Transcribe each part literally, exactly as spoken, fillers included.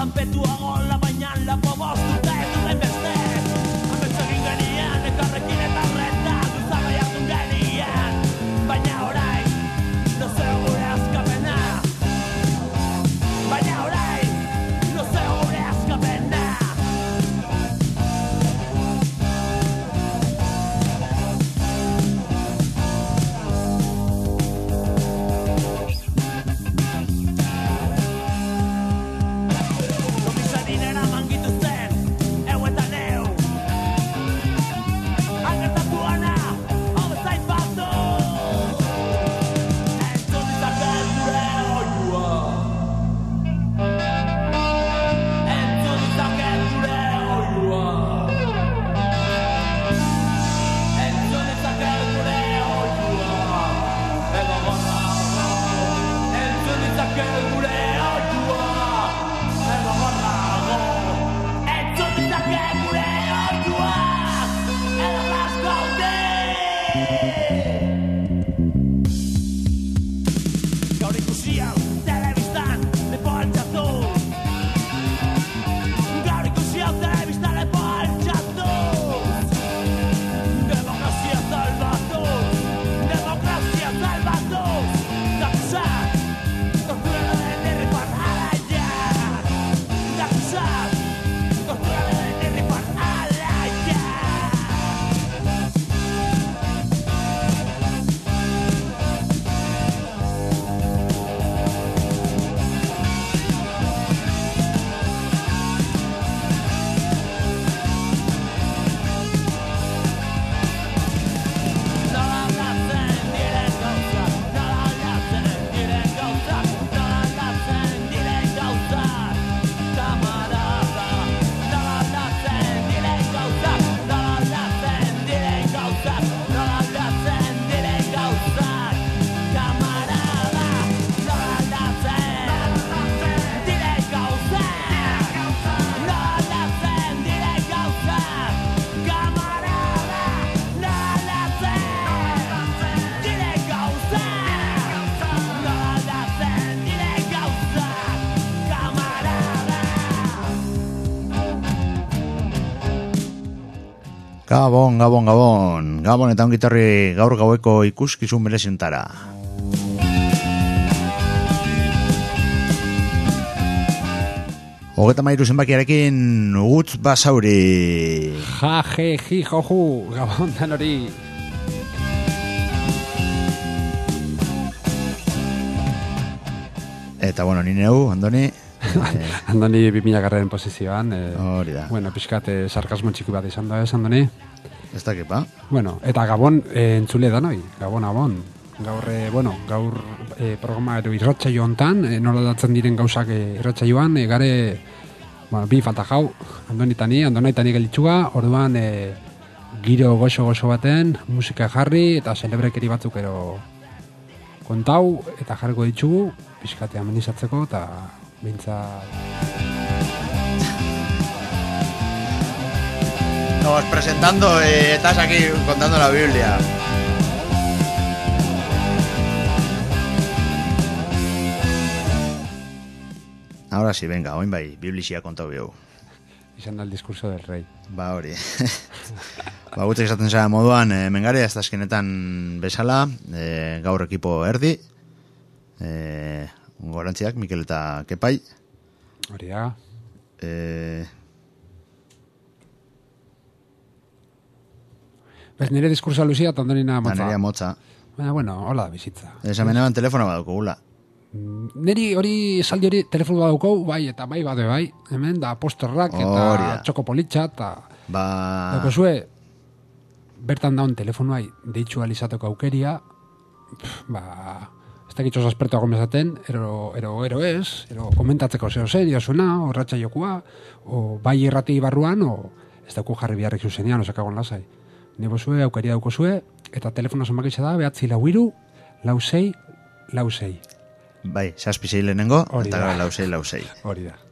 zanpetuago la baina lapo bostute duten beste ametxegin genien ekarrekin eta reta duzaba jartun genien baina orain no zeo gure askapena baina orain no zeo gure askapena Gabon, gabon, gabon, gabon eta ongitorri gaur gaueko ikuskizun berezintara. Hogeta mairu zenbakiarekin Utz Basauri. Ja, je, ji, joju, gabon dan hori. Eta bueno, ni neu, Andoni. Andoni bimila garren posizioan. Hori da. Bueno, pixkat eh, sarkasmo txiku bat izan da, ez, Andoni? Ez dakipa. Bueno, eta Gabon eh, entzule da noi, Gabon, Gabon. Gaur, eh, bueno, gaur eh, programa ero irratsaio hontan, eh, nola datzen diren gauzak eh, irratsaioan, eh, gare, bueno, bi falta jau, Andoni tani, Andoni tani gelitxuga, orduan eh, giro goxo-goxo baten, musika jarri eta celebrekeri batzuk ero kontau eta jarriko ditugu, pixkate amenizatzeko eta bintza... Estamos presentando y eh, estás aquí contando la Biblia. Ahora sí, venga, oin bai, Biblixia kontau bihu. Izan da el discurso del rey. Ba hori. Ba gutzak esaten zara moduan, e, mengare, ez azkenetan bezala, e, gaur ekipo erdi, e, gorantziak, Mikel eta Kepai. Hori da. E, Bez nire diskursa luzia eta ondonina motza. Nirea motza. Baina, bueno, hola da bizitza. Esa menean telefona badukugula. Neri hori esaldi hori telefono badaukou, bai, eta bai, bade bai. Hemen da posterrak eta txoko politxa eta... Ba... Dako zue, bertan daun telefonoai deitxu alizateko aukeria, ba... Ez dakitxos aspertuago mezaten, ero, ero, ero ez, ero komentatzeko zeo serio zuena, o ratxa jokua, o bai irrati barruan, o ez dauku jarri biharrik zuzenean, osakagon lasai. Nebo zue, aukeria dauko zue, eta telefono zonbakitza da, behatzi lau iru, lau sei, lau sei. Bai, zazpi zei lehenengo, eta gara lau sei, lau sei. Hori da.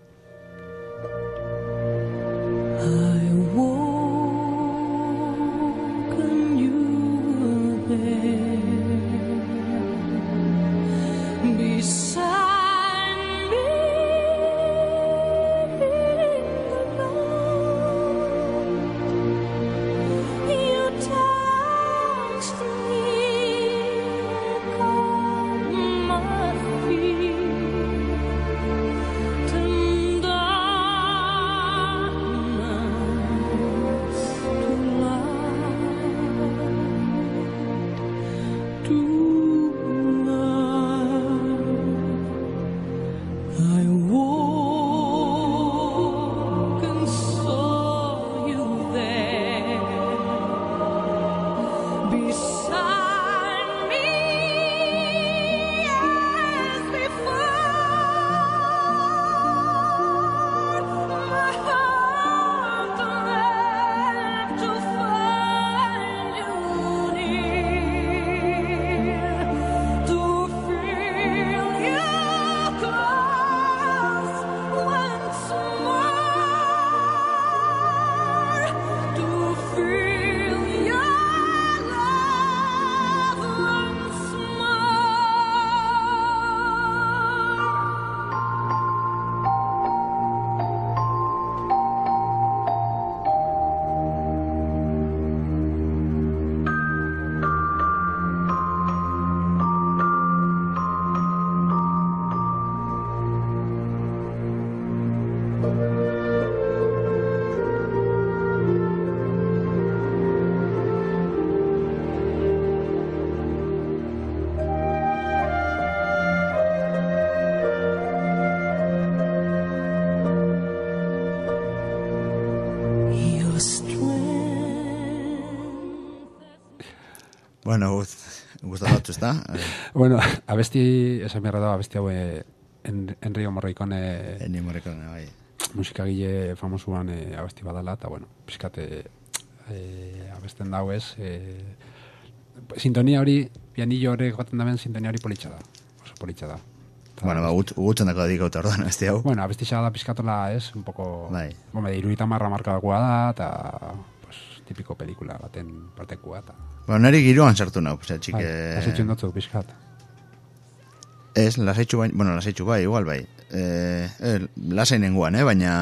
Bueno, gustatu, ezta? Bueno, abesti, esan beharra da, abesti haue en, Enrio Morricone... Ennio Morricone, bai. Musikagile famosuan e, abesti badala, eta bueno, pixkate e, abesten dau ez. E, sintonia hori, pianillo horrek joaten daben, sintonia hori politxa da. Oso politxa da. Ta, bueno, ba, gutzen dako dik auto orduan, abesti hau. Bueno, abesti da pixkatola ez, un poco... Bai. Bueno, irurita marra markadakoa da, eta... Pues, tipiko pelikula baten partekua, eta... Bueno, neri giroan sartu nau, osea, txike... Bai, lasaitxu endotzu, pixkat. Ez, lasaitxu bai, bueno, lasaitxu bai, igual bai. Eh, eh, lasai nenguan, eh, baina...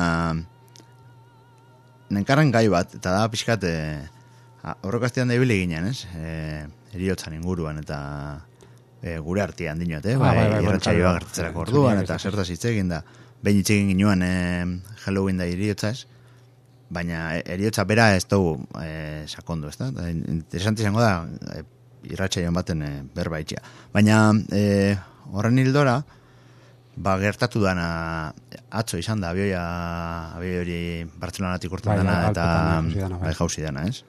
Nenkarren gai bat, eta da pixkat... Eh, horrokaztian da ibili ginen, ez? Eh, eriotzan inguruan, eta... Eh, gure artian dinot, eh? Bai, bai, bai, irratsaioa gertatzerako orduan, eta zertaz hitz egin da. Behin hitz egin ginoan eh, Halloween da iriotza, ez? Baina eriotza bera ez dugu e, sakondu, ez da? Interesante izango da, e, irratsaioan baten e, berba itxia. Baina e, horren hildora, ba, gertatu dana atzo izan da, abioia, abioi hori Bartzelonatik urten bai, dana, bai, eta dana, bai, jauzi dana, ez?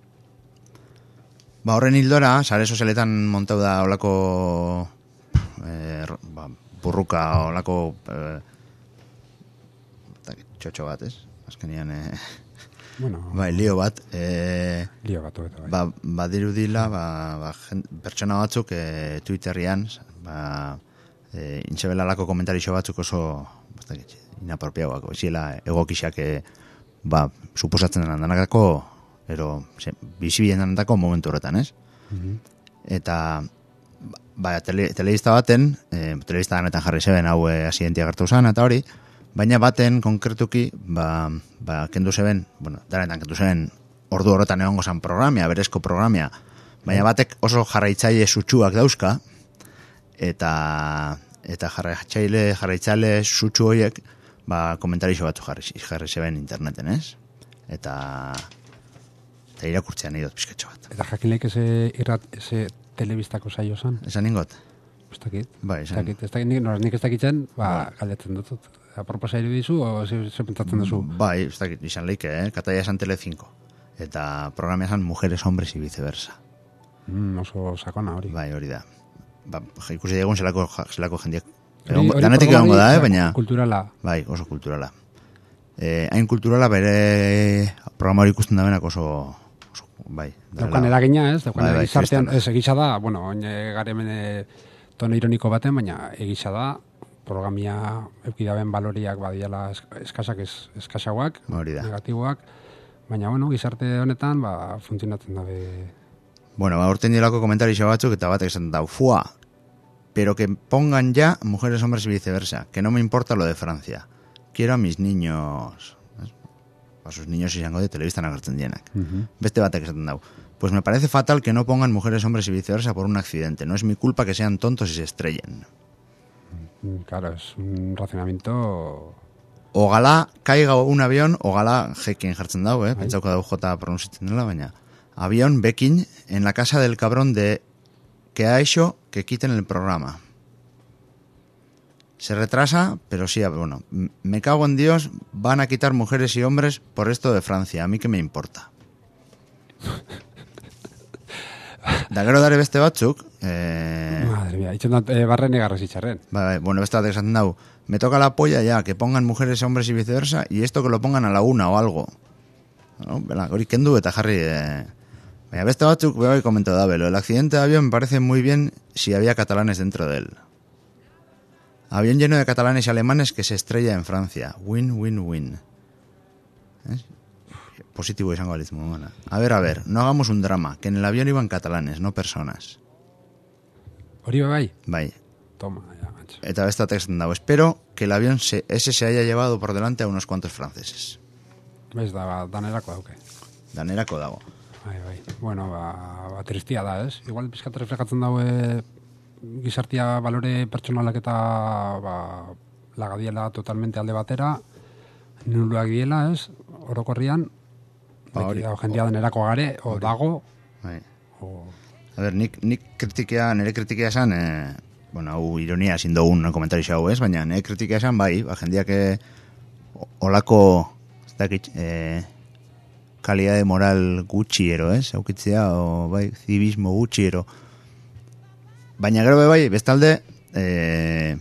Ba, horren hildora, sare sozialetan montau da olako e, ba, burruka, olako e, txotxo bat, ez? Azkenian, eh, bueno, bai, lio bat, eh, lio bat, eta bai. Ba, badirudila, ba, ba, jen, pertsona batzuk eh, Twitterrian, ba, eh, intxebelalako komentarixo batzuk oso, bastak, inapropiagoak, ziela egokixak, eh, ba, suposatzen denan danakako, ero, bizibien danakako momentu horretan, ez? Mm-hmm. Eta, ba, tele, telebista baten, eh, telebista danetan jarri zeben, hau eh, asidentia gertu zan, eta hori, baina baten konkretuki, ba, ba kendu zeben, bueno, daretan kendu zeben ordu horretan egongo zan programia, berezko programia, baina batek oso jarraitzaile sutsuak dauzka, eta eta jarraitzaile, jarraitzaile sutsu horiek, ba, komentarixo batzu jarri, jarri zeben interneten, ez? Eta eta irakurtzean idot pizkatxo bat. Eta jakinleik eze irrat, eze telebistako saio zan? Esan ningot? Ez dakit. Bai, esan. Ez dakit, nik, nik ez dakitzen, ba, galdetzen dut. Aproposa irudizu, o ze, ze pentsatzen duzu? Bai, ez dakit, izan leike, eh? Kataia esan Tele cinco. Eta programia esan Mujeres, Hombres y Viceversa. Mm, oso sakona hori. Bai, hori da. Ba, ikusi egun zelako, zelako jendiak. Hori, hori danetik egongo da, eh? Baina... Kulturala. Bai, oso kulturala. Eh, hain kulturala bere programa hori ikusten da benak oso... oso bai. Daukan eragina, ez? Daukan bai, bai, egizartean, ez egisa da, bueno, oin gare mene tono ironiko baten, baina egisa da, programia eukidaben baloriak badiala eskasak ez, eskasagoak, negatiboak, baina, bueno, gizarte honetan, ba, funtzionatzen dabe... Bueno, ba, urten dilako komentarixo batzuk, eta batek esan dau, fua, pero que pongan ya Mujeres, Hombres y Viceversa, que no me importa lo de Francia. Quiero a mis niños... A sus niños izango de telebistan agertzen dienak. Uh-huh. Beste batek esaten dau. Pues me parece fatal que no pongan Mujeres, Hombres y Viceversa por un accidente. No es mi culpa que sean tontos y se estrellen. Claro, es un racionamiento... Ogalá caiga un avión, ogalá jekin jartzen dau, eh? Pentsauko dau jota pronunciatzen dela, baina... Avión Bekin en la casa del cabrón de que ha hecho que quiten el programa. Se retrasa, pero sí, bueno, me cago en Dios, van a quitar Mujeres y Hombres por esto de Francia, a mí que me importa. Da gero dare beste batzuk... Eh... Madre mía, itxon eh, barren egarrez itxarren. Vale, bueno, beste batek esaten dau, me toca la polla ya, que pongan Mujeres, Hombres y Viceversa, y esto que lo pongan a la una o algo. No, hori kendu eta jarri... Eh... Baina beste batzuk, veo que comentado da, el accidente de avión me parece muy bien si había catalanes dentro de él. Avión lleno de catalanes y alemanes que se estrella en Francia. Win, win, win. ¿Eh? Positivo izango balitz momana. A ver, a ver, no hagamos un drama, que en el avión iban catalanes, no personas. Hori bai? Bai. Toma, ya, macho. Eta besta texten dago. Espero que el avión se, ese se haya llevado por delante a unos cuantos franceses. Bez da, danerako dauke. Danerako dago. Bai, bai. Bueno, ba, ba tristia da, ez? Igual pizkat reflejatzen daue gizartia balore pertsonalak eta ba, lagadiela totalmente alde batera, nuluak diela, ez? Orokorrian, Ba, hori. beti, jendia denerako gare, o Hori. dago, Bai. o... A ber, nik, nik kritikea, nire kritikea esan, e, bueno, hau ironia ezin dugun komentari hau ez, baina nire kritikea esan, bai, ba, jendiak e, olako, ez dakit, e, kalidade moral gutxiero, ez, aukitzea, o, bai, zibismo gutxiero. Baina gero bai, bestalde, e,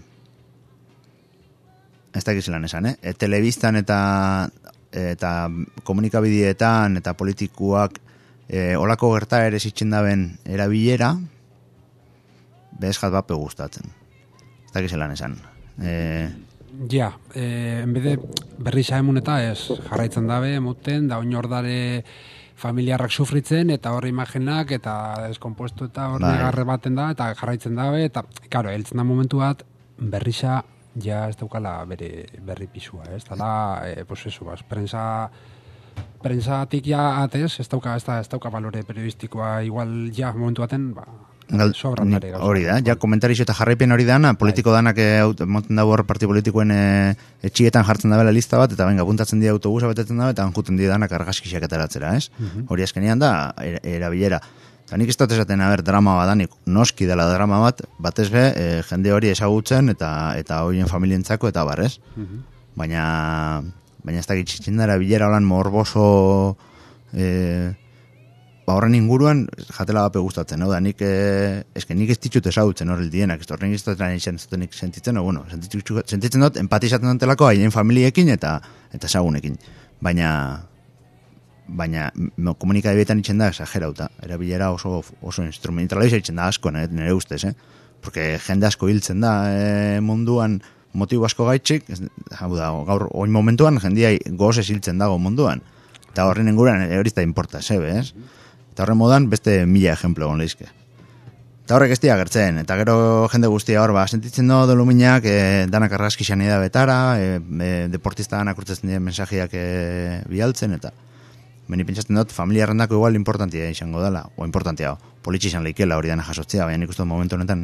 ez dakit zelan esan, eh? E, telebistan eta eta komunikabideetan eta politikuak e, olako gerta ere zitzen daben erabilera bez jat bape gustatzen. Ez dakit zelan esan. E, Ja, eh, enbide berri xaemun eta ez jarraitzen dabe, emoten, da oinordare familiarrak sufritzen, eta horre imagenak, eta deskompuesto eta horre Bai. garre baten da, eta jarraitzen dabe, eta, karo, heltzen da momentu bat, berrixa, ja ez daukala bere berri pisua, ez? Dala, eh, pues eso, bas, prensa, prensatik ja atez, ez dauka, ez, da, ez dauka balore periodistikoa, igual ja momentu baten, ba, gal, sobran dare. nik- hori da, ja komentarizio eta jarraipen hori dana, politiko danak e, aut- moten dago hor parti politikoen e, etxietan jartzen dabela lista bat, eta benga, puntatzen dira autobusa betetzen dabe, eta juten dira danak argazkisak ateratzera, ez? Hori azkenean da, er, erabilera. Eta nik ez dut esaten, a ber, drama badanik, noski dela drama bat, batez be, e, jende hori ezagutzen, eta eta horien familientzako, eta bar, ez? Baina, baina ez da gitzitzen da, erabilera holan morboso, e, ba horren inguruan jatela bape gustatzen, hau da, nik, e, eske nik ez ditut ezagutzen horrel dienak, ez horren iztetan izan ez nik sentitzen, no, bueno, sentitzen, sentitzen dut, empatizatzen dutelako haien familiekin eta eta ezagunekin, baina baina no, komunikabideetan itzen da exagerauta, erabilera oso oso instrumentaliza itzen da asko, nire, nire ustez, eh? Porque jende asko hiltzen da e, munduan motibo asko gaitxik, ez, hau da, gaur, oin momentuan jendia gozez hiltzen dago munduan, eta horren inguruan hori ez da importa, zebe, ez? Eta horren modan beste mila ejemplo egon lehizke. Eta horrek ez dira gertzen, eta gero jende guztia hor, ba, sentitzen do doluminak, e, danak argazkixan da betara, e, e, deportista danak urtetzen dira mensajiak e, bialtzen, eta beni pentsatzen dut, familia errandako igual importantia izango dela, o importantia, politxe izan leikela hori dana jasotzea, baina nik uste dut momentu honetan,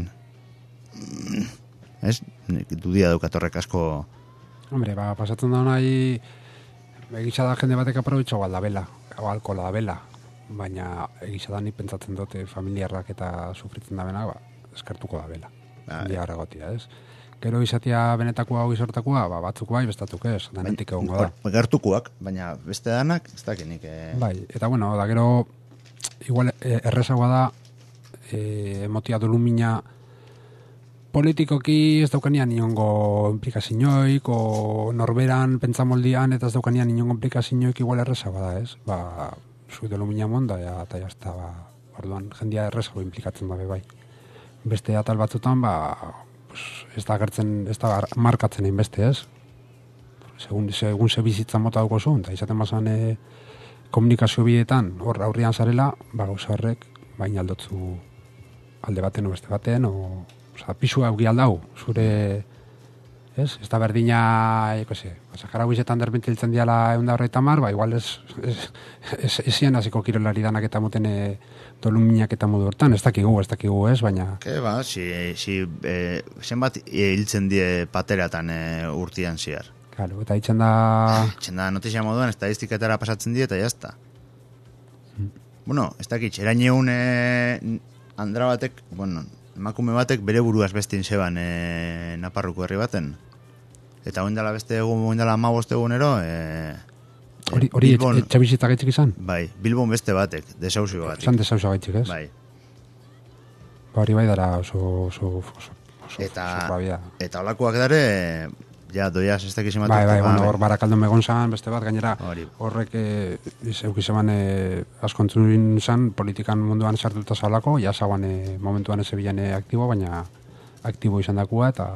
ez? Dudia daukat horrek asko... Hombre, ba, pasatzen da nahi, egisa da jende batek aprobetxo gal da bela, o alkola da bela, baina egisa da ni pentsatzen dute familiarrak eta sufritzen da bena, ba, eskertuko da bela. Bai. Dia horregotia, ez? Gero izatea benetakoa hau izortakoa, ba, batzuk bai, bestatuk ez, denetik egongo da. Hor, gertukuak, baina beste danak, ez dakinik... E... Bai, eta bueno, da gero, igual eh, errezagoa da, eh, emotia dolumina politikoki ez daukanian inongo implikazioik, o norberan pentsamoldian eta ez daukanian inongo implikazioik igual errezagoa da, ez? Ba, zu dolumina monda, ja, eta jazta, ba, orduan, jendia errezago implikatzen dabe bai. Beste atal batzutan, ba, pues, ez da gertzen, ez da markatzen egin beste, ez? Segun, segun ze bizitza mota dauko zuen, eta izaten bazan e, komunikazio bidetan, hor aurrian zarela, ba, gauza horrek, baina aldotzu alde baten o beste baten, o, oza, pisua augi aldau, zure, ez? Ez da berdina, eko ze, Sahara guizetan derbente hiltzen diala eunda horreita mar, ba, igual ez, ez, ez, ez zian hasiko kirolari danak eta moten e, doluminak eta modu hortan, ez dakigu, ez dakigu, ez, baina... Ke, ba, si, si, e, zenbat hiltzen die pateratan e, urtian ziar. Claro, eta hitzen da... Hitzen da notizia moduan, estadistiketara pasatzen die eta jazta. Mm. Bueno, ez dakitz, eraineun e, andra batek, bueno, emakume batek bere buruaz bestin zeban e, Naparruko herri baten. Eta oindala beste egun, oindala amabost egunero... E, Hori, hori etxe bizitak etxik izan? Bai, Bilbon beste batek, desauzio batek. Zan desauzo gaitxik, ez? Bai. Ba, hori bai dara oso, oso, oso, oso, Eta, oso babia. eta olakoak dare, ja, doiaz ez dakiz ematu. Bai, bai, bueno, hor barakaldon begon zan, beste bat, gainera, Hori. horrek eh, eukizeban eh, askontzun zan, politikan munduan sartuta zaolako, ja zauan eh, momentuan ez ebilan eh, aktibo, baina aktibo izan dakua, eta,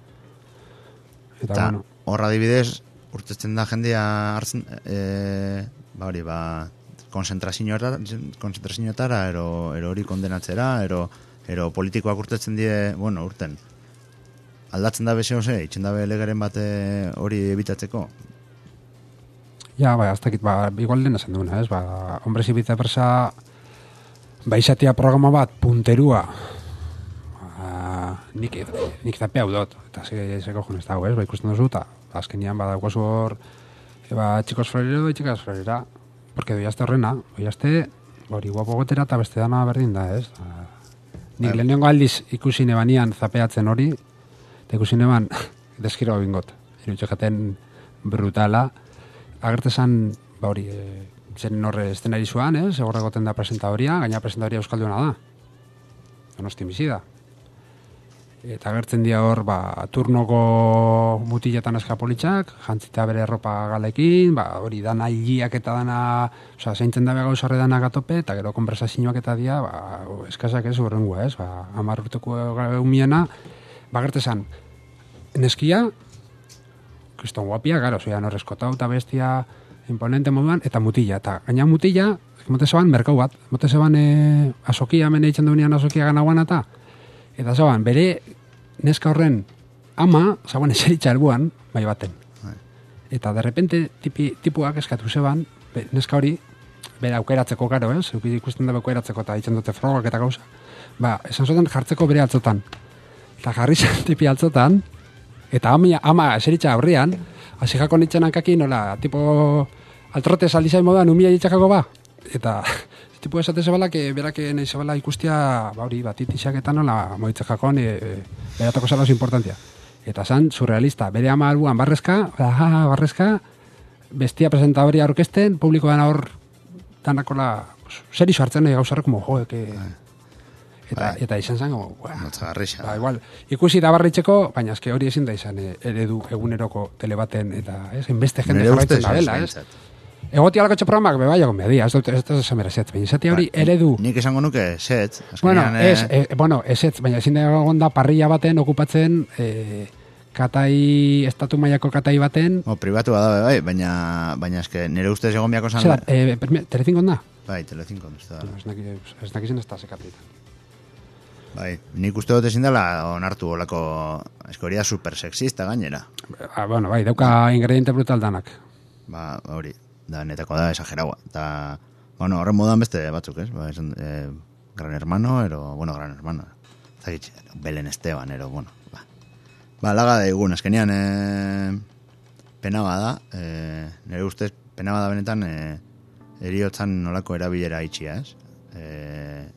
eta, Eta bueno, horra adibidez, urtetzen da jendea hartzen, e, ba hori, ba, konzentrazioetara, konzentrazioetara, ero, ero hori kondenatzera, ero, ero politikoak urtetzen die, bueno, urten, aldatzen da beze ose, itxen da legaren bate hori ebitatzeko. ja, bai, aztekit, ba, igual lehen esan duena, ez, ba, hombres ibita persa, ba, izatea programa bat, punterua, ba, nik, nik zapea udot, eta ze, ze kojon ez dago, ez, ba, ikusten duzu, eta azkenian badaukozu hor Eba, txikos florero, txikas florera. Porque doiazte horrena, doiazte, hori guapo gotera eta beste dana berdin da, ez? Nik Bai. lehenengo aldiz ikusi nebanian zapeatzen hori, eta ikusi neban deskiro bingot. Irutxe jaten brutala. Agertezan, ba hori, e, zen horre estenari zuan, ez? Egorra goten da presentadoria, gaina presentadoria euskalduna da. Donosti bizi da. Eta agertzen dira hor, ba, turnoko mutiletan eskapolitzak, jantzita bere erropa galekin, ba, hori dana hiliak eta dana, oza, zeintzen dabe gauz horre dana gatope, eta gero konversazioak eta dia, ba, eskasak ez urrengua, ez, ba, hamar urteko eumiena, ba, agertezan, neskia, kriston guapia, gara, zoian horrezkotau eta bestia imponente moduan, eta mutila, eta gaina mutila, mote zeban, merkau bat, mote zeban e, asokia, mene itxen duenean asokia ganagoan eta, eta zeban, bere neska horren ama, zeban eseritxa elbuan, bai baten. Eta de repente, tipi, tipuak eskatu zeban, be, neska hori, bere aukeratzeko garo, ez? Ikusten dabe aukeratzeko eta itxen dute frogak eta gauza. Ba, esan zuten jartzeko bere altzotan. Eta jarri zen tipi altzotan, eta ama, ama eseritxa aurrian, hasi jako nintzen hankaki, nola, tipo, altrote saldizain modan, umia ditxakako ba. Eta, tipo esate zebala, que berak nahi zebala ikustia, ba hori, batitixak eta nola, moitze jakon, e, e, beratako zala oso importantia. Eta zan, surrealista, bere ama albuan barrezka, aha, barrezka, bestia presentadoria orkesten, publiko dana hor, danakola, zer iso hartzen nahi gauzarra, como, jo, que... Eta, bai. eta izan zen, como, Notzagarrixa. ba, igual, ikusi da barritzeko, baina eske hori ezin da izan e, eredu eguneroko telebaten, eta, ez, enbeste jende Nire jarraitzen ustez da dela, ez, ez? behintzat. Egoti algotxe programak, be bai, egon behar dia, ez dut ez dut esan berazet, baina izatea hori Ba, eredu. Nik esango nuke set. Bueno, azkenean, ez, eh, e, bueno, ez ez, baina ezin da egon da parrilla baten okupatzen e, katai, estatu mailako katai baten, o, pribatua da, bai, baina, baina eske nire ustez egon biako zan... zera, e, Telecinco da? Bai, Telecinco, uste da. Ez naki- ez nakizen ez da sekateitan. Bai, nik uste dut ezin dela onartu olako eskoria super sexista gainera. Ah, bueno, bai, dauka ingrediente brutal danak. Ba, hori, da netako da, esageraua. Eta, bueno, horren modan beste batzuk, ez? Ba, esan, eh, Gran Hermano, ero, bueno, Gran Hermano. Zagitxe, Belen Esteban, ero, bueno, ba. Ba, laga da egun, azkenean, eh, pena bada, eh, nire ustez, pena bada benetan, eh, eriotzan nolako erabilera itxia, ez? Eh,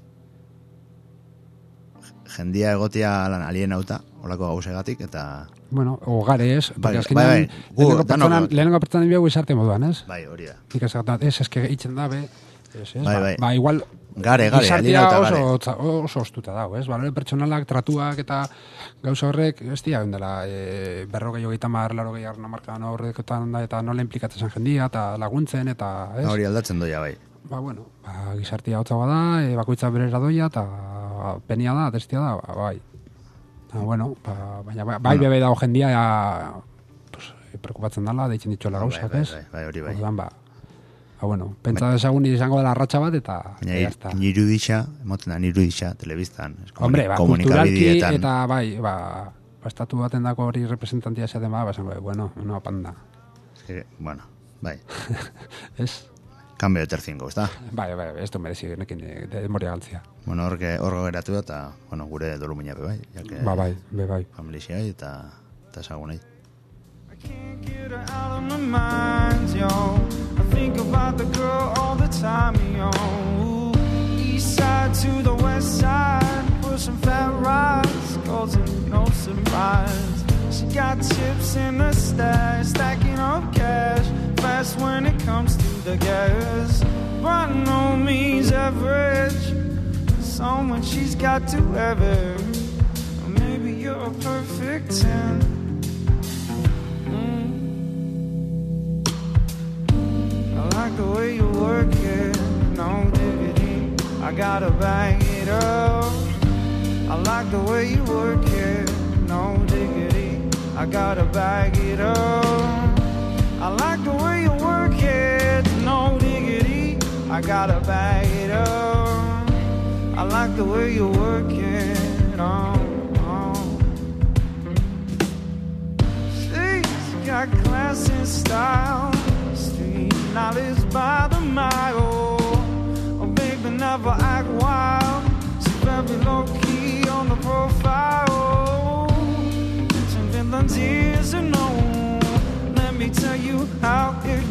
jendia egotia lan alienauta, olako gauzegatik, eta... Bueno, ogare ez, Bai, porque azkenean bai, bai. Gu, lehenengo danok- pertsonan- lehenengo pertsonan biago izarte moduan, ez? Bai, hori da. Nik ez dut, ez, eske itxen dabe, ez, ez, Bai, ba, bai. ba, igual, Gare, gare, gizartea alienauta oso, gare. otza- oso ostuta dago, ez? Balore pertsonalak, tratuak eta gauza horrek, ez dira, dela, e, berrogei hogeita mar, larogei arna markadan horrekotan da, eta nola implikatzen zen jendia, eta laguntzen, eta, ez? Hori aldatzen doia, bai. Ba, bueno, ba, gizartea hotza bada, e, bakoitza berera doia, eta penia da, testia da, ba, bai. Ba, bueno, ba, baina bai, bai Bueno. bebe dago jendia, ja, pues, preocupatzen dala, deitzen ditxola gauzak, bai, ez? bai, bai, hori bai. Orduan, ba, ba, bueno, pentsa dezagun izango dela arratsa bat, eta, Baina eta jazta. nirudisa, emoten da nirudisa, telebistan, ez, komuni- Hombre, ba, kulturalki komunikabidietan. eta bai, ba, ba, estatu baten dako hori representantia esaten ba, ba, esango, bueno, no panda. Es que, bueno, bai, Ez? cambio de tercingo, ez da? Bai, bai, ez du merezi nekin eh, demoria galtzia. Bueno, horke, horgo geratu da, eta, bueno, gure dolumina be bai, jake, Ba, bai, be, bai. familia eta, eta ezagunei. I can't get her out of my mind, yo. I think about the girl all the time, yo. Ooh, east side to the west side, pushing fat rides, goes and no surprise. She got chips in the stash, stacking up cash, fast when it comes to the gas. By no means average, someone she's got to have it. Or maybe you're a perfect ten. I like the way you work it, no diggity, I gotta bang it up. I like the way you work it, no diggity, I gotta bag it up. I like the way you work it, no diggity, I gotta bag it up. I like the way you work it, oh, oh. She's got class and style, street knowledge by the mile. Oh, baby, never act wild. She's very low key on the profile. Some villains years to know. Let me tell you how it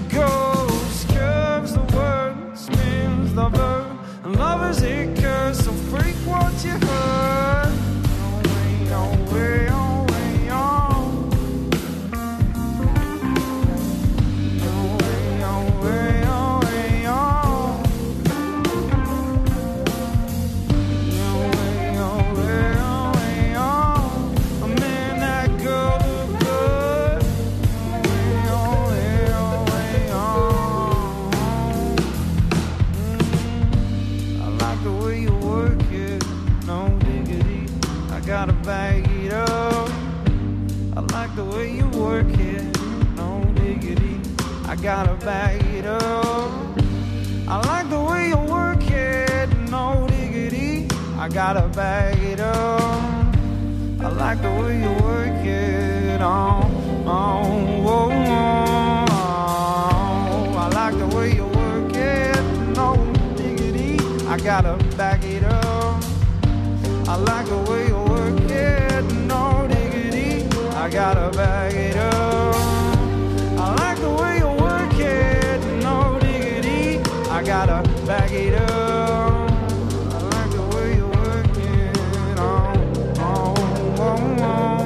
gotta back it up. I like the way you work it, no diggity, I gotta back it up. I like the way you work it, oh, oh, oh, oh. I like the way you work it, no diggity, I gotta back it up. I like the way you work it, no diggity, I gotta back it up. I like the way you work it, no diggity, I gotta back it up. I like the way you work it, oh, oh, oh, oh.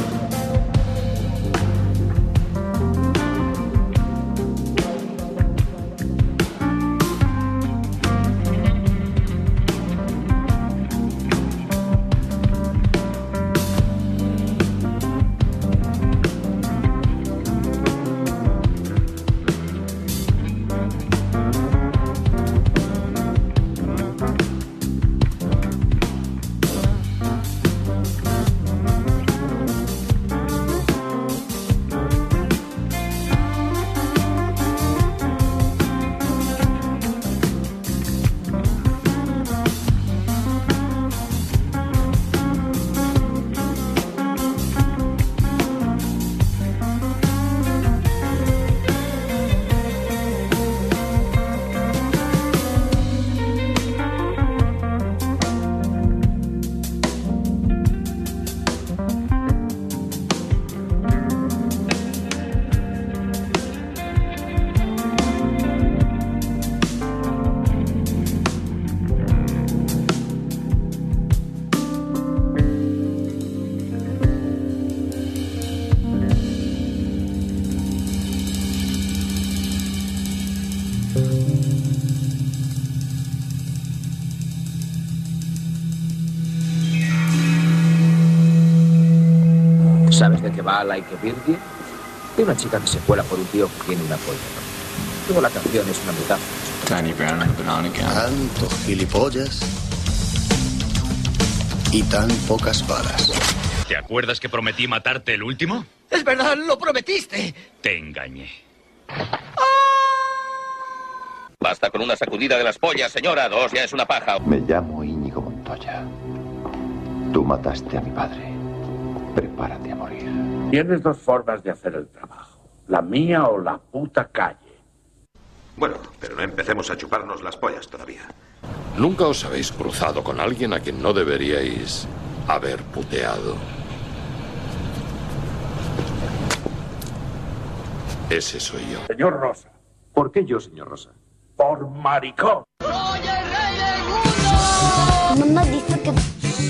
¿Sabes de qué va Like a Virgin? De una chica que se cuela por un tío que tiene una polla. Luego la canción es una mitad. Danny Brown and the Banana Gang. Tanto gilipollas y tan pocas balas. ¿Te acuerdas que prometí matarte el último? Es verdad, lo prometiste. Te engañé. Basta con una sacudida de las pollas, señora. Dos ya es una paja. Me llamo Íñigo Montoya. Tú mataste a mi padre. Prepárate a morir. Tienes dos formas de hacer el trabajo. La mía o la puta calle. Bueno, pero no empecemos a chuparnos las pollas todavía. ¿Nunca os habéis cruzado con alguien a quien no deberíais haber puteado? Ese soy yo. Señor Rosa. ¿Por qué yo, señor Rosa? Por maricón. ¡Soy el rey del mundo! Mamá dice que...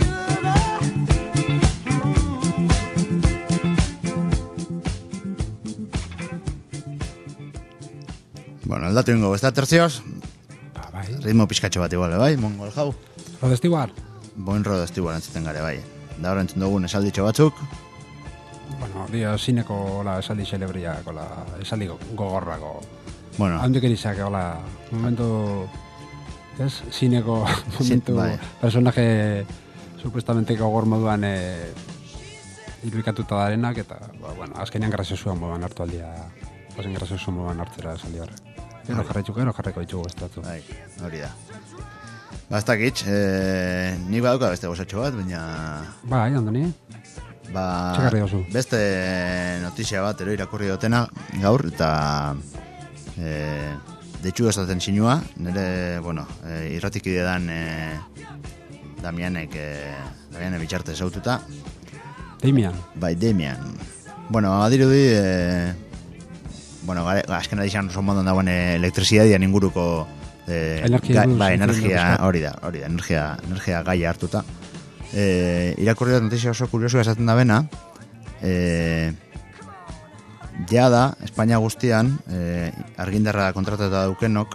Bueno, aldatu ingo, ez da tertzioz? Ba, bai. Ritmo pizkatxo bat igual, bai, mongol jau. Rod Stewart. Boin Rod Stewart entzuten gare, bai. Da hora entzun dugun esalditxo batzuk. Bueno, dio zineko la esaldi celebriako, la esaldi gogorrako. Bueno. Handik erizak, hola, momentu... Ez? Zineko momentu... Bai. Personaje supuestamente gogor moduan eh, irudikatuta darenak, eta, ba, bueno, azkenean graziosuan moduan hartu aldia... Ozen graziosuan moduan hartzera esaldi horre. Gero jarraitxuk, gero jarraiko ditugu estatu. Bai, hori da. Ba, ez dakitx, eh, nik baduka beste gozatxo bat, baina... Bai, Andoni. Ba, txekarri oso. Beste notizia bat ero irakurri dutena gaur, eta eh, deitxu esaten sinua, nire, bueno, eh, irratikide dan eh, Damianek, eh, Damianek bitxarte zaututa. Damian. Bai, Damian. Bueno, badirudi... Eh, bueno, azken adizan oso mondon dagoen elektrizidadean inguruko eh, energia, ga, ba, energia hori da, hori da, energia, energia gaia hartuta. Eh, irakurri da notizia oso kuriosu esaten da bena, eh, ja da, Espainia guztian, eh, argindarra kontratata daukenok,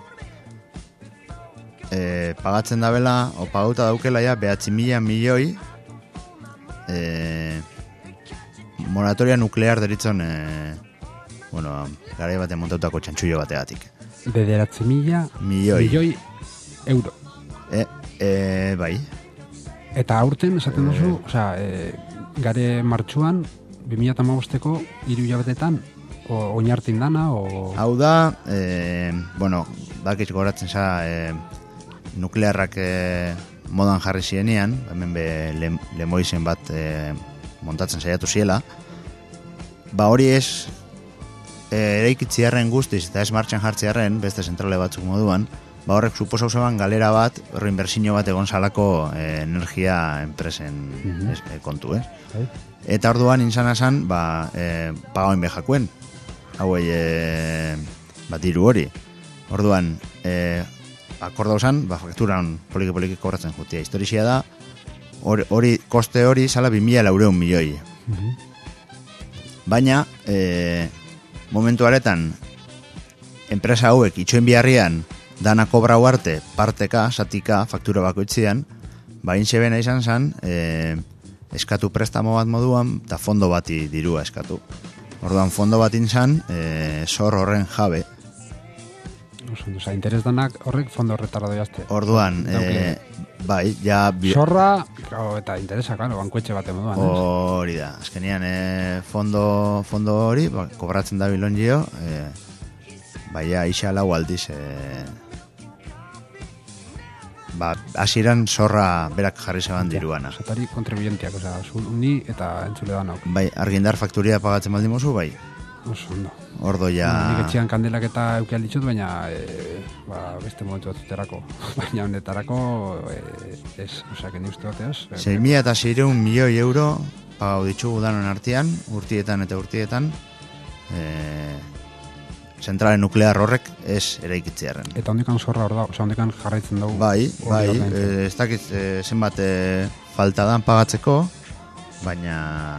eh, pagatzen da bela, o pagauta daukela ja, behatzi mila milioi, eh, moratoria nuklear deritzen, eh, bueno, garai batean montautako txantxullo bategatik. Bederatzi mila milioi. milioi euro. E, e, bai. Eta aurten, esaten duzu, e... osea, e, gare martxuan, bi mila hamabosteko hiru hilabetetan, oinartin dana, o... Hau da, e, bueno, bakitz goratzen za, e, nuklearrak e, modan jarri zienean, hemen be le, lemoizen bat e, montatzen saiatu ziela, ba hori ez, e, eraikitziarren guztiz, eta ez martxan jartziarren, beste zentrale batzuk moduan, ba horrek suposa usaban galera bat, horro inbertsio bat egon salako e, energia enpresen mm-hmm. es, e, kontu, eh? Okay. Eta orduan insana zan, ba, e, pagoen bejakuen, hauei, e, ba, diru hori. Orduan, e, akordau zan, ba, fakturan poliki-poliki kobratzen jutia. Historizia da, hori, hori koste hori zala bi mila laureun milioi. Mm-hmm. Baina, e, momentu aretan, enpresa hauek itxoin biharrian, dana kobrau arte, parteka, satika, faktura bakoitzean, bain sebena izan zen, e, eskatu prestamo bat moduan, eta fondo bati dirua eskatu. Orduan, fondo bat inzan, e, zor horren jabe. Osa, interes danak horrek fondo horretara doiazte. Orduan, e, bai, ja... Bi... Zorra, eta interesa, claro, bankuetxe bate moduan. Hori da, azkenian, e, fondo, fondo hori, ba, kobratzen da bilon gio, e, baina isa lau aldiz, e, ba, hasieran zorra berak jarri zeban diruana. Zatari kontribuyentiak, oza, ni eta entzule danok. Bai, argindar fakturia pagatzen baldin mozu, bai. Oso, ondo. Ordo ja... Bueno, nik etxian kandelak eta eukial ditut, baina e, ba, beste momentu batzuterako. Baina honetarako e, ez, osea, keni uste bateaz. sei mila eta seiehun milioi euro pagau ditugu danon artean, urtietan eta urtietan, e, zentrale nuklear horrek ez eraikitzearen. Eta hondikan zorra hor da, oza, hondikan jarraitzen dugu. Bai, bai, e, ez dakit e, zenbat e, falta dan pagatzeko, baina...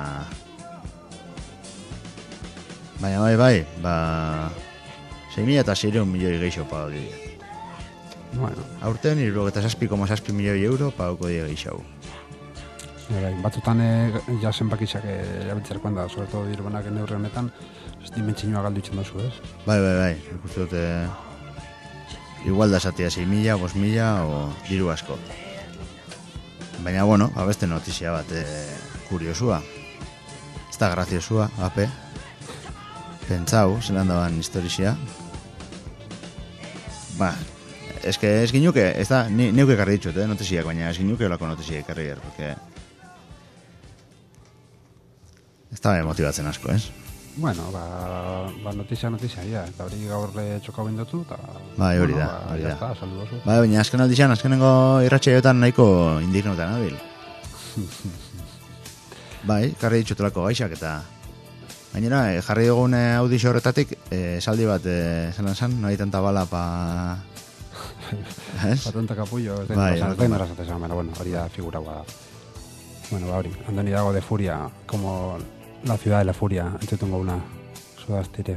Baina bai, bai, ba... sei mila eta seiehun milioi gehiago pagau dira. Bueno. Aurten, irurogeta zazpi koma zazpi milioi euro pagauko dira gehiago. Bai, batzutan e, ja zenbakizak e, jabiltzerkoan da, sobre todo dirbanak neurre honetan, ez dimentsinoa galdu itxen dozu, ez? Bai, bai, bai, ikustu dute... Igual da esatia sei mila, bost mila, o diru asko. Baina, bueno, abeste notizia bat e, kuriosua. Ez da graziosua, ape. Pentsau, zelan daban historizia. Ba, ez que ez ginuke, ez da, ni, neuke karri ditut, eh, notiziak, baina ez ginuke olako notiziak karri er, porque... Ez da motibatzen asko, ez? Bueno, ba, ba notizia, notizia, ja, eta hori gaur txokau bindotu, eta... Bai, hori da, bueno, ba, hori da. Jazta, saludo zu. Bai, baina azken aldizan, azkenengo irratxaiotan nahiko indignotan, nabil. Bai, karri ditutelako gaixak, eta... Gainera, eh, jarri dugun eh, audizio horretatik, eh, esaldi bat, eh, zelan zan, no hay tanta bala pa... ¿Es? Pa tanta capullo, ez bai, da inorazatezan, bueno, hori da figura guada. Bueno, ba hori, Andoni dago de furia, como la ciudad de la furia, entzutungo una Soda Stereo.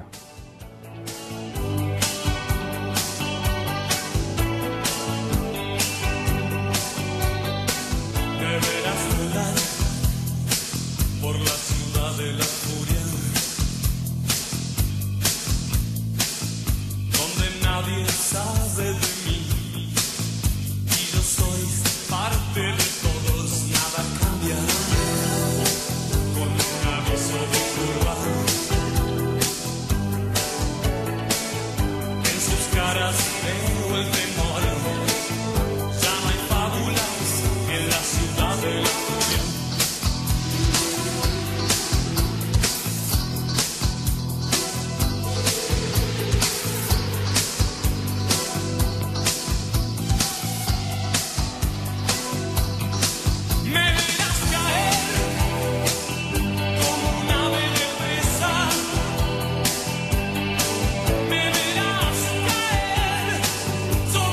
Deberás volar por la ciudad de la furia, donde nadie sabe de mí y yo soy parte de todos, nada cambia. Con un aviso de curva en sus caras veo el temor. Ya no hay fábulas en la ciudad de la furia. So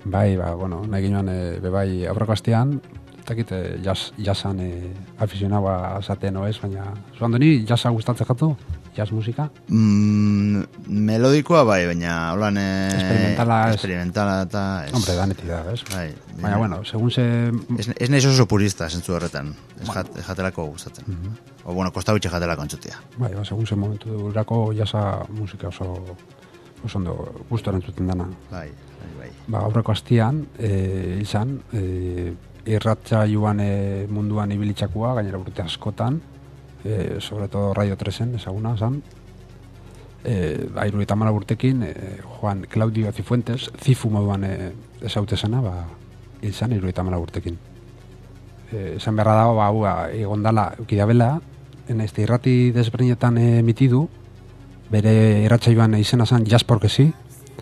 Bai, ba, bueno, nahi ginoan, e, bebai, aurreko astean, etakit, e, jazz, jazzan e, afizionaua zaten, no ez, baina, zuan duni, jazza gustatzen jatu, jazz musika? Mm, melodikoa bai, baina, holan, e, experimentala, experimentala eta... Es, hombre, daneti da, ez? Bai, baina, bueno, segun ze... Ez, ez nahi oso purista, zentzu horretan, ez bueno. jat, jatelako gustatzen. Uh -huh. O, bueno, kostabitxe jatelako entzutia. Bai, ba, segun ze momentu durako jazza musika oso... oso ondo gustora entzuten dana. Bai, bai, bai. Ba, aurreko astian, e, izan, e, irratxa joan e, munduan ibilitxakua, gainera urte askotan, e, sobre todo Radio tresen, ezaguna, zan, e, airu eta mala urtekin, e, Juan Claudio Cifuentes, Cifu moduan e, ezaute zena, ba, izan, airu eta mala urtekin. E, esan beharra dago, ba, hua, egondala, eukidabela, enazte irrati desberdinetan emitidu, bere irratsaioan izena zen Jazz Porque Sí,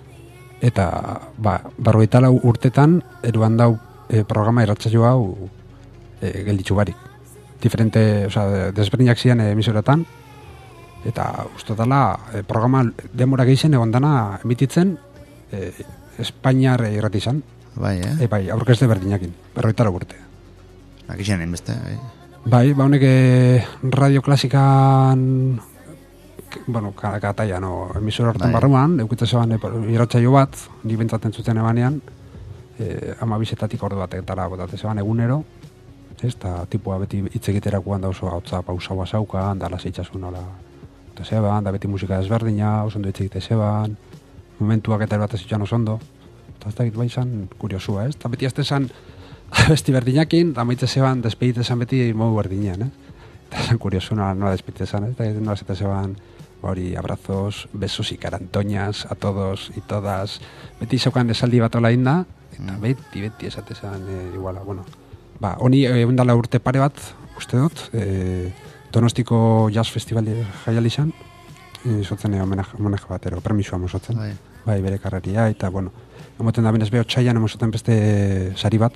eta ba, berrogeita lau urtetan eruan dau e, programa irratsaio hau e, gelditzu barik. Diferente, osea, desberdinak ziren emisoratan, eta ustotala e, programa demora gehien egon dana emititzen e, Espainiar irrati izan. Bai, eh? E, bai, aurkezte berdinakin, berrogeita lau urte. Akixen inbeste, bai. Bai, ba honek e, radio klasikan... bueno, kataia, no, emisora hortan bai. Barruan, eukite zeban irratsaio bat, ni bentsaten zuten ebanean, e, ama bizetatik ordu batetara botate zeban egunero, ez, eta tipua beti hitz egiterakoan da oso gautza pausaua zaukan, da laseitzasun hola, eta zeban, da beti musika desberdina, oso ondo hitz egite zeban, momentuak eta bat ezitxan oso ondo, eta ez da gitu bai izan kuriosua, ez, eta beti azte zan besti berdinakin, da maitze zeban, despedite zan beti modu berdinean, ez, eta zan kuriosuna nola despedite zan, ez, eta nola zete zeban, hori, abrazos, besos y carantoñas a todos y todas. Beti zaukan esaldi bat ola inda, eta mm. beti, beti esatezan e, iguala, bueno. Ba, honi egun dala urte pare bat, uste dut, e, Donostiko Jazz Festival jaial izan, e, zotzen homenaje bat, ero, permisua mozotzen. Bai. Bai, bere karreria, eta, bueno, emoten da benez beho txaian emozoten beste sari bat.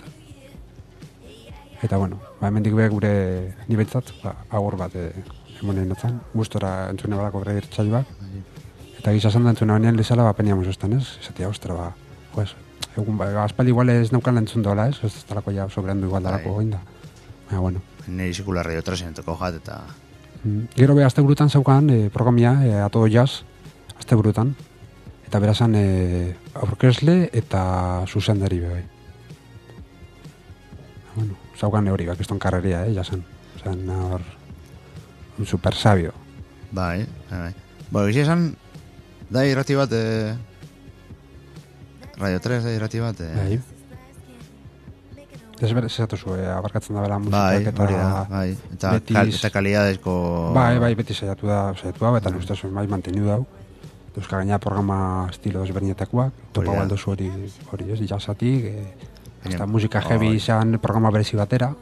Eta, bueno, ba, hemendik be gure nibetzat, ba, agur bat, e, emonen notzan, gustora entzune balako bere irtsaioak. Eta gisa zanda entzune banean lezala, ba, peniamos estan, ez? Esatia, ostra, ba, pues, egun, ba, aspaldi igual ez neukan entzun dola, ez? Ez talako ja sobreandu igual dalako goinda. Baina, bueno. Nire zikula Radio tresen entoko jat, eta... Mm. Gero be, azte burutan zaukan, e, programia, e, a todo jazz, azte burutan. Eta berazan, e, aurkezle eta zuzendari be, bai. Bueno, zaukan hori, bak, eston karreria, eh, jasan. Zan, hor... un super sabio. Bai, bai. Bo, egia esan, da irrati bat, eh, Radio tres da irrati bat, eh. Bai. Ez bere, zezatu zu, eh, abarkatzen da bela musikak, bai, eta... Bai, da, bai, eta, betiz, kal, eta kalidadezko... Bai, bai, beti zaiatu da, zaiatu da, eta mm. nustez, bai, manteniu dau. Euskal gaina programa estilo desberdinetakoak, topa baldo zu hori, hori, ez, jazzatik, eh, hasta musika heavy izan programa berezi batera.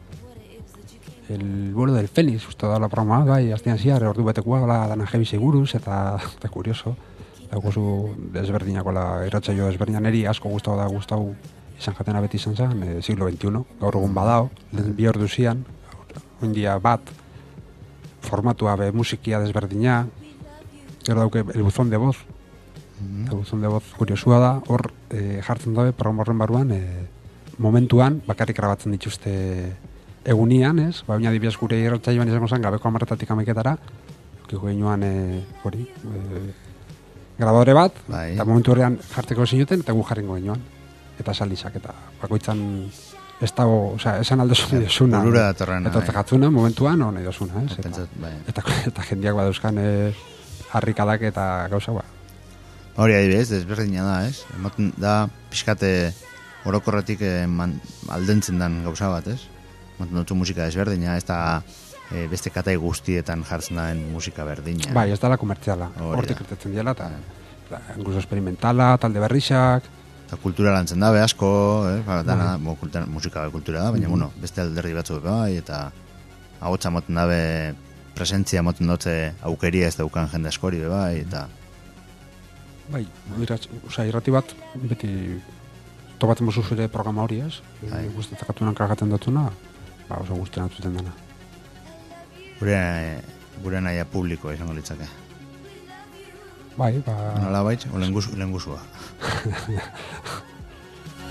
El vuelo del Fénix, uste da la programa, bai, aztean ziar, ordu betekoa, la dana heavy seguruz, eta, eta kurioso. Daukozu desberdinako la irratsaio desberdinan eri asko gustau da gustau izan jatena beti izan zen, e, siglo veintiuno, gaur egun badao, lehen bi ordu zian, oindia bat, formatua be musikia desberdina, gero dauke el buzón de voz, mm-hmm. el buzón de voz kuriosua da, hor e, jartzen dabe programa horren barruan, e, momentuan, bakarrik grabatzen dituzte egunian, ez? Ba, baina dibiaz gure irratsaioan izango zen, gabeko amarretatik ameketara, kiko ginoan, e, hori, e, grabadore bat, bai. Eta momentu horrean jarteko zinuten, eta gu jarringo ginoan. Eta saldizak, eta bakoitzan ez dago, oza, esan aldo zuen dozuna. Urura datorrena. Eta ortekatzuna, momentuan, hori dozuna, ez? Eta, Pentsat, bai. eta, eta jendiak badauzkan e, harrikadak eta gauza, ba. Hori adibidez, desberdina da, ez? Ematen da, pixkate orokorretik eh, man, aldentzen dan gauza bat, ez? Ematen dutzu musika desberdina, ez da e, beste katai guztietan jartzen daen musika berdina. Bai, ez dala komertziala, hortik irtetzen diela, eta ja. Incluso experimentala, talde berrixak. Eta kultura lantzen dabe asko, eh? Ba, dana, bo, kultura, musika kultura da, baina, mm-hmm. bueno, beste alderdi batzuk bai, eta agotza moten dabe presentzia moten dutze aukeria ez daukan jende askori bai, eta... Bai, irrat, oza, irrati bat, beti topatzen bozu zure programa hori ez, bai. Guztetzakatunan kargaten dutuna, ba, oso guztien atzuten dena. Gure, gure naia publikoa izango litzake. Bai, ba... Nola baitz, o lenguzua.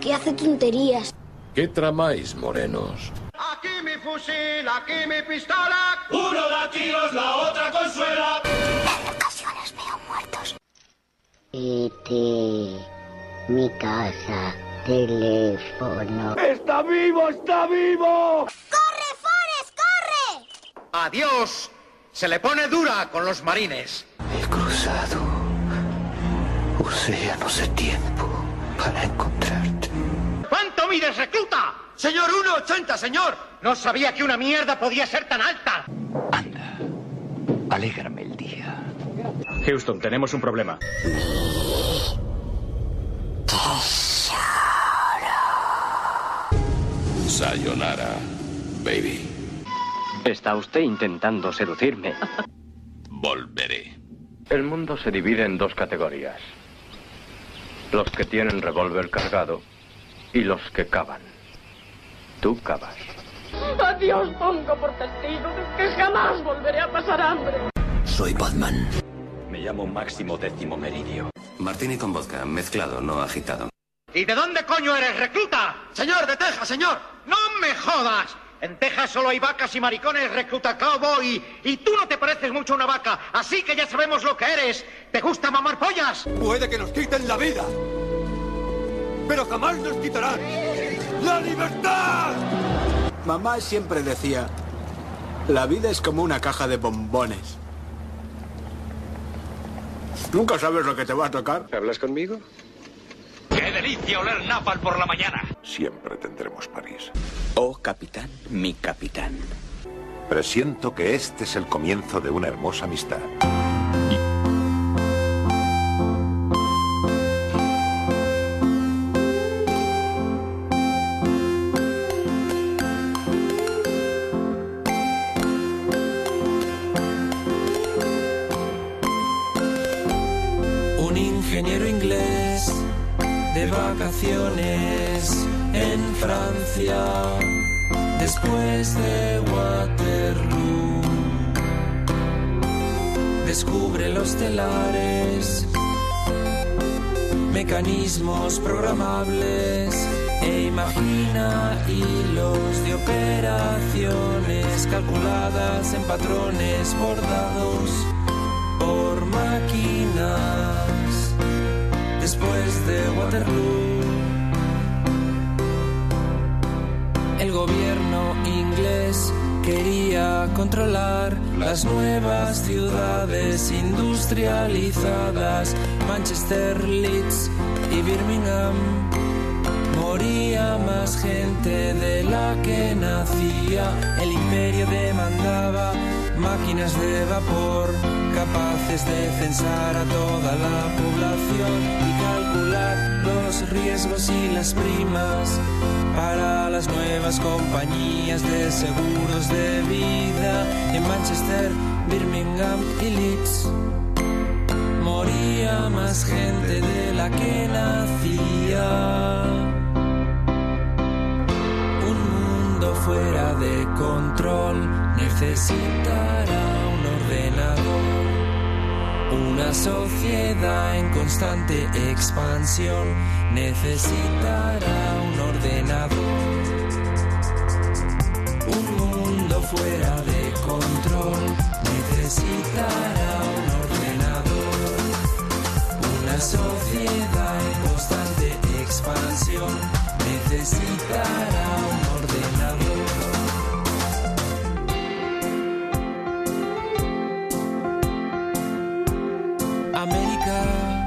que hace tonterías. ¿Qué tramáis, morenos? Aquí mi fusil, aquí mi pistola. Uno da tiros, la otra consuela. En ocasiones veo muertos. E T, mi casa, teléfono. ¡Está vivo, está vivo! ¡Corre, Forrest, corre! Adiós. Se le pone dura con los marines. He cruzado océanos de tiempo para encontrarte. ¿Cuánto mides, recluta? Señor, uno ochenta, señor. No sabía que una mierda podía ser tan alta. Anda, alégrame el día. Houston, tenemos un problema. Sayonara, baby. Está usted intentando seducirme. Volveré. El mundo se divide en dos categorías. Los que tienen revólver cargado y los que cavan. Tú cavas. A Dios pongo por testigo de que jamás volveré a pasar hambre. Soy Batman. Me llamo Máximo Décimo Meridio. Martini con vodka, mezclado, no agitado. ¿Y de dónde coño eres, recluta? Señor, de Texas, señor. ¡No me jodas! En Texas solo hay vacas y maricones, recluta cowboy. Y tú no te pareces mucho a una vaca, así que ya sabemos lo que eres. ¿Te gusta mamar pollas? Puede que nos quiten la vida, pero jamás nos quitarán ¡la libertad! Mamá siempre decía, la vida es como una caja de bombones. Nunca sabes lo que te va a tocar. ¿Hablas conmigo? ¡Qué delicia oler napal por la mañana! Siempre tendremos París. Oh, capitán, mi capitán. Presiento que este es el comienzo de una hermosa amistad. Un ingeniero inglés de vacaciones en Francia, después de Waterloo, descubre los telares, mecanismos programables e imagina hilos de operaciones calculadas en patrones bordados por máquinas. Después de Waterloo, el gobierno inglés quería controlar las nuevas ciudades industrializadas, Manchester, Leeds y Birmingham. Moría más gente de la que nacía. El imperio demandaba máquinas de vapor capaces de censar a toda la población y calcular los riesgos y las primas para las nuevas compañías de seguros de vida en Manchester, Birmingham y Leeds. Moría más gente de la que nacía. Un mundo fuera de control necesitará un ordenador. Una sociedad en constante expansión necesitará un ordenador. Un mundo fuera de control necesitará un ordenador. Una sociedad en constante expansión necesitará un ordenador. América,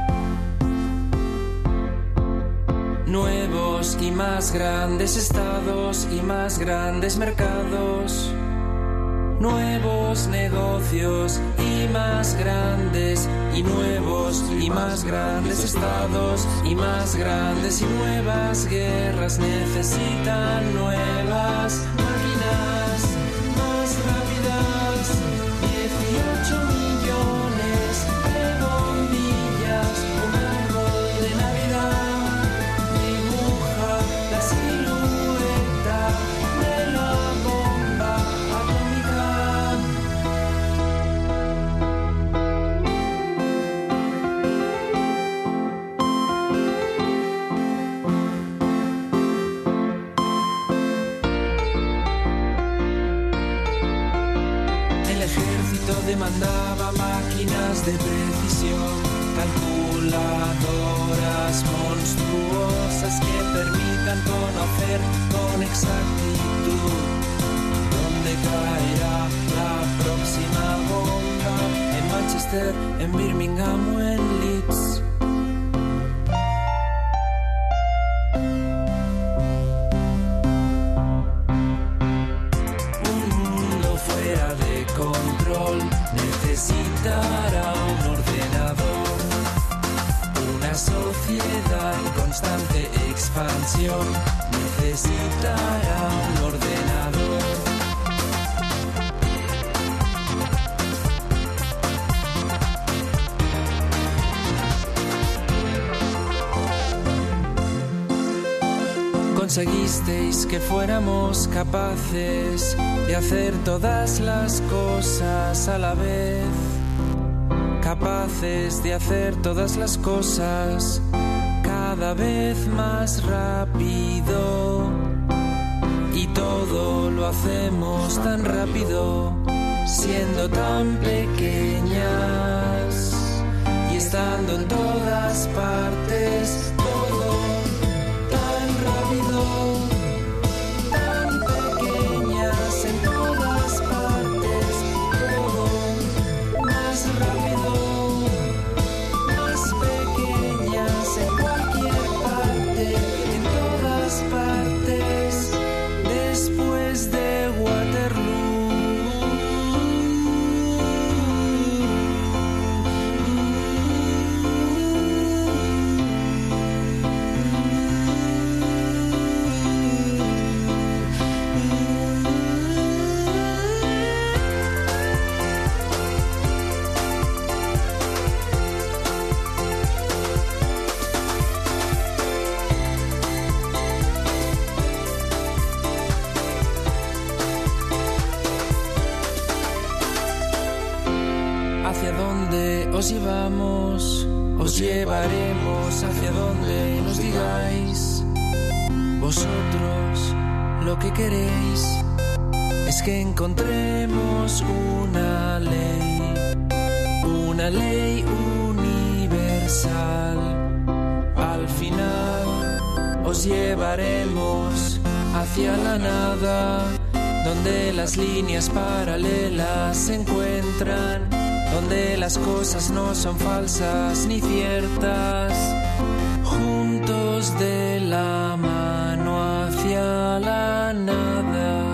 nuevos y más grandes estados y más grandes mercados, nuevos negocios y más grandes y nuevos y más grandes estados y más grandes y nuevas guerras necesitan nuevas máquinas más rápidas. Dieciocho millones de bombillas, un árbol de Navidad dibuja la silueta de la bomba atómica. demandaba máquinas de precisión, calculadoras monstruosas que permitan conocer con exactitud dónde caerá la próxima bomba, en Manchester, en Birmingham o en Leeds. Necesitará un ordenador, una sociedad en constante expansión, necesitará un ordenador. Conseguisteis que fuéramos capaces de hacer todas las cosas a la vez, capaces de hacer todas las cosas cada vez más rápido, y todo lo hacemos tan rápido, siendo tan pequeñas y estando en todas partes. Tan pequeñas en todas partes, todo más rápido, más pequeñas en cualquier parte, en todas partes, después de Waterloo. Os llevamos, os llevaremos hacia donde nos digáis. Vosotros lo que queréis es que encontremos una ley, una ley universal. Al final os llevaremos hacia la nada, donde las líneas paralelas se encuentran, donde las cosas no son falsas ni ciertas, juntos de la mano hacia la nada.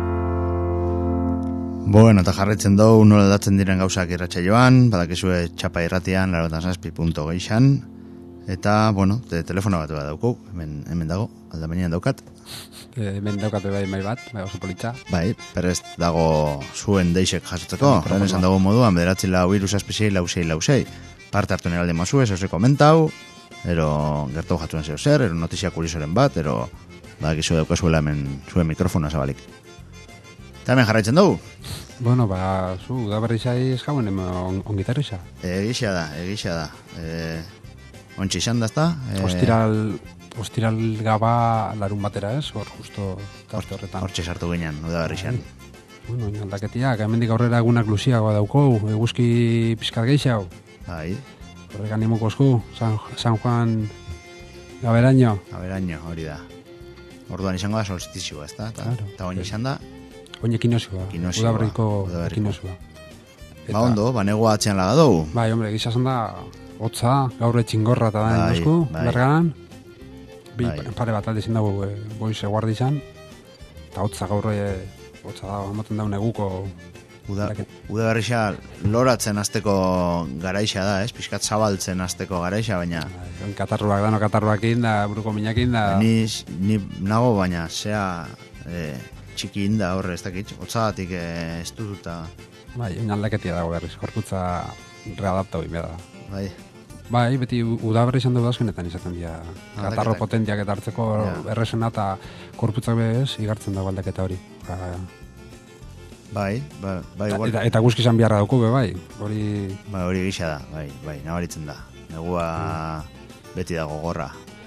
Bueno, eta jarraitzen dugu nola aldatzen diren gauzak irratsaioan, badakizue txapa irratian laurogeita zazpi puntu geixan, eta, bueno, te, telefono bat dauku, hemen, hemen dago, aldamenean daukat. Hemen daukat bai mai bat, bai oso politxa. Bai, perez dago zuen deixek jasotzeko, lehen esan dago moduan, bederatzi lau iru zazpisei lau sei lau sei, parte hartu nire alde mazue, zeuse komentau, ero gertu jatzuen zeo zer, ero notizia kuriosoren bat, ero badakizu daukazuela hemen zuen mikrofona zabalik. Eta hemen jarraitzen dugu? Bueno, ba, zu, da berri zaiz jauen on, ongitarriza. Egixia da, egixia da. E, ontsi izan da, ezta? E, Ostiral... Ostiral gaba larun batera ez, hor justo tarte horretan. Hortxe sartu ginean, uda berri xean. Bueno, aldaketiak, hemendik aurrera egunak luziagoa daukou, eguzki pizkat gehiago. Bai. Horrek animoko esku, San, San Juan Gaberaino. Gaberaino, hori da. Orduan izango da solstizioa, ez da? Eta claro, oin izan da? Oin ekinozioa, udaberriko ekinozioa. Ba ondo, ba negua atzean laga dugu. Bai, hombre, gizazan da, hotza, gaurre txingorra eta da enduzku, bergaran. Bi, bai. Pare bat alde izan dago e, goiz eguardi izan, eta hotza gaurre, hotza da, amaten daun eguko. Uda, uda berrixa loratzen azteko garaixa da, ez? Piskat zabaltzen azteko garaixa, baina... Katarruak dano, katarruakin da, buruko minakin da... Ni, ni nago, baina, zea e, txiki inda horre, ez dakit, hotzagatik e, ez duzuta... Bai, un aldaketia dago berriz, korputza readapta hori da. Bai. Bai, beti udaberri izan dugu azkenetan izaten dira. Katarro potentiak eta hartzeko ja. Erresena eta korputzak bez, igartzen dago aldaketa hori. Ba, bai, bai, bai, igual. Eta, eta guzki izan biharra dauku, bai, hori... Bai, hori gisa da, bai, bai, nabaritzen da. Negua mm. beti dago gorra.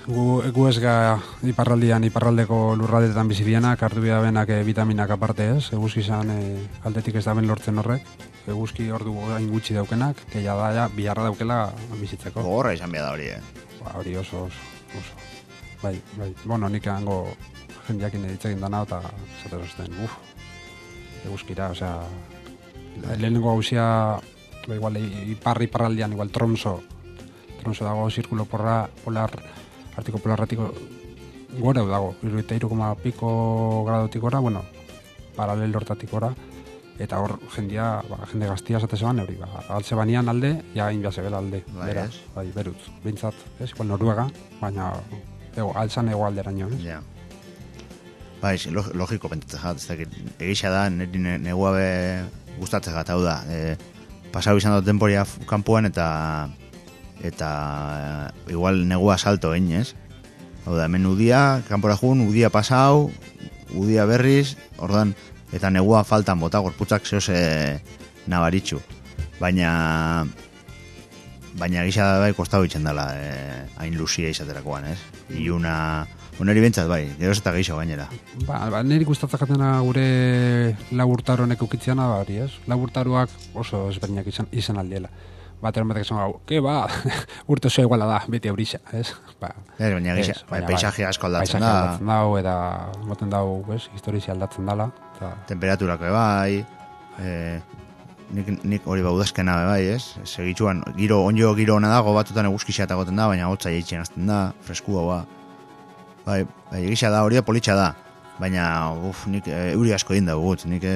gu, gu ez ga iparraldian, iparraldeko lurraldetan bizi dienak, hartu bida benak e, vitaminak aparte ez, eguzki izan e, aldetik ez da ben lortzen horrek, eguzki ordu gain gutxi daukenak, keia da, ja, biharra daukela bizitzeko. Gogorra izan bia da hori, eh? Ba, hori oso, oso, oso. Bai, bai, bueno, nik hango jendeakin editzekin dana, eta zatez osten, uff, eguzkira, osea, lehenengo gauzia, ba, igual, iparri iparraldian, igual, Tromso, Tromso dago, zirkulo porra, polar, artiko polarratiko, gora dago, iruita iru koma piko gradotik gora, bueno, paralel hortatik gora, eta hor jendia, ba, jende gaztia esate zeban, hori, ba, altze banian alde, ja gain biazebela alde, bai, beraz, bai, berutz, bintzat, ez, igual Noruega, baina, ego, altzan ego alderaino, ez? Ja. Bai, logiko pentsatzen jat, ez dakit, egisa da, niri negua be gustatzen jat, hau da, e, pasau izan dut denporia kanpoan eta eta e, igual negua salto egin, ez? Hau da, hemen udia, kanpora jun, udia pasau, udia berriz, ordan, eta negua faltan bota, gorputzak zehoz e, nabaritxu. Baina baina gisa da bai kostau itzen dela, e, hain luzia izaterakoan, ez? Iuna, oneri bentsat bai, geroz eta gehiago gainera. Ba, ba niri gustatzen jatena gure laburtaro honek ukitziana da hori, ez? Laburtaroak oso ezberdinak izan, izan aldiela. Bateron batek esan gau, ke ba, urte oso iguala da, beti aurisa, ez? Ba, ez, baina gisa, bai, paisaje asko aldatzen da. Paisaje aldatzen dau, eta moten dau, ez, historizia aldatzen dala. Ta... Temperaturako bai, eh, nik, nik hori baudazkena bai, ez? Segitxuan, giro, onjo giro hona dago, batutan eguzkixea tagoten da, baina hotza jaitzen azten da, freskua ba. Bai, bai, egisa da, hori da politxa da. Baina, uf, nik e, euri asko egin dago gut, nik e,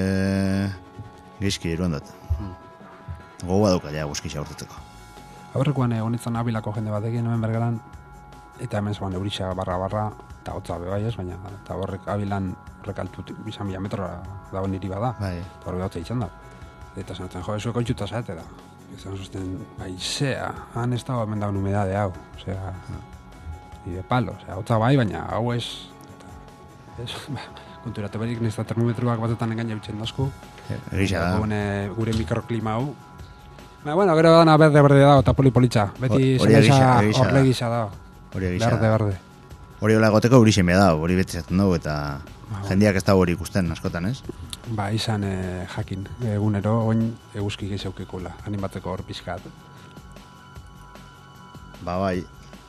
geizki eruan dut. Hmm. Gogoa duka, ja, guzkixa urtetzeko. Aurrekoan egon itzan abilako jende batekin, hemen bergeran, eta hemen zegoen eurixa barra-barra, eta hotza bebai ez, baina, eta horrek abilan horrek altut, bizan bila metrora dago niri bada, bai. Eta horrek hotza itxan da. Eta zanatzen, jo, esueko itxuta zaete da. Eta zanatzen, aizea, han ez dago hemen dagoen humedade hau, osea... y de palo, o sea, hotza bai, baina hau ez, eta, ez, ba, konturatu berik, nizta termometroak batetan engaina bitxen dazku. Egisa da. Gure, gure mikroklima hau. Ba, bueno, gero dana berde-berde dago, eta poli-politxa. Beti zeleza horle gisa dago. Hori egisa da. Berde-berde. Hori hola egoteko hori xemea da, hori beti zaten dugu, eta ba, jendiak ez da hori ikusten askotan, ez? Ba, izan eh, jakin, egunero, oin eguzki gehiaukikula, animatzeko hor pixkat. Ba, bai.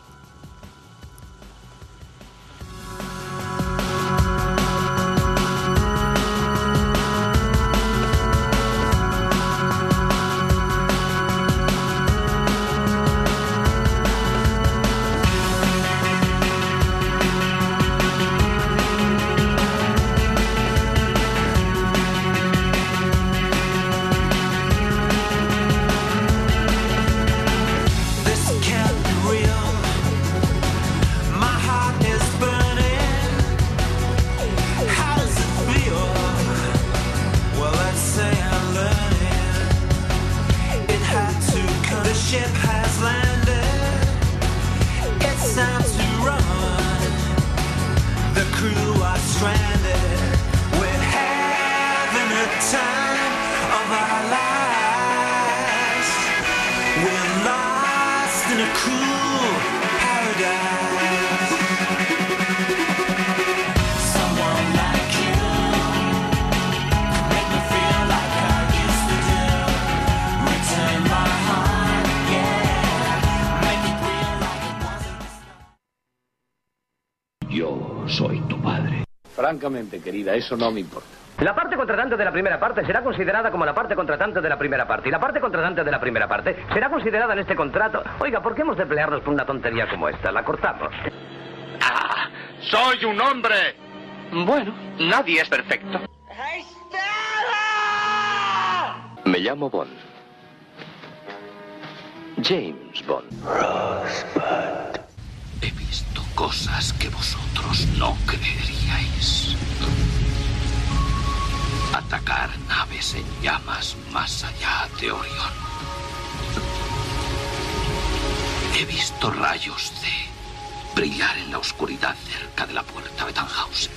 Francamente, querida, eso no me importa. La parte contratante de la primera parte será considerada como la parte contratante de la primera parte. Y la parte contratante de la primera parte será considerada en este contrato. Oiga, ¿por qué hemos de pelearnos por una tontería como esta? La cortamos. ¡Ah! ¡Soy un hombre! Bueno, nadie es perfecto. Me llamo Bond. James Bond. Rosebud. He visto cosas que vosotros no creeríais. Atacar naves en llamas más allá de Orión. He visto rayos de brillar en la oscuridad cerca de la puerta de Tannhausen.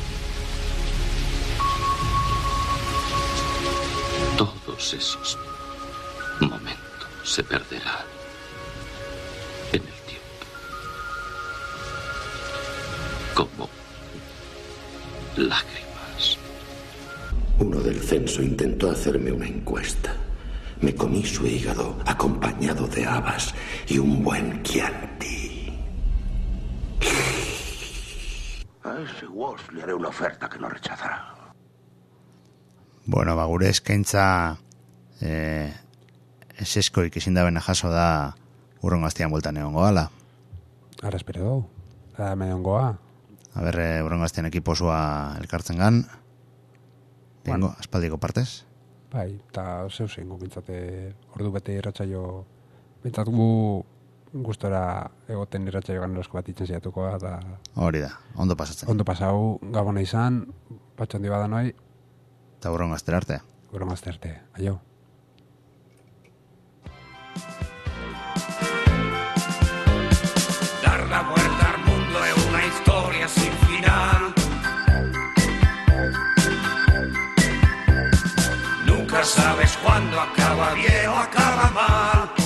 Todos esos momentos se perderán en el tiempo. como lágrimas. Uno del censo intentó hacerme una encuesta. Me comí su hígado acompañado de habas y un buen Chianti. A ese Walsh le haré una oferta que no rechazará. Bueno, ba, gure eskaintza eh, eseskoik ezin da bena jaso da urrengo astean bueltan egongo ala. Ara espero dugu. Da medongoa. A ber, eh, urrengo astean ekipozua elkartzen gan. Dengo, bueno. Aspaldiko partez. Bai, eta zeu zein gukintzate ordu bete irratsaio bintzat gu gustora egoten irratsaio ganerosko bat itzen ziatuko da. Hori da, ondo pasatzen. Ondo pasau, gabona izan, patxondi bada noi. Eta urrengo astera arte. Urrengo astera arte, aio. Dar la vuelta al mundo es una historia sin final. Nunca sabes cuándo acaba bien o acaba mal.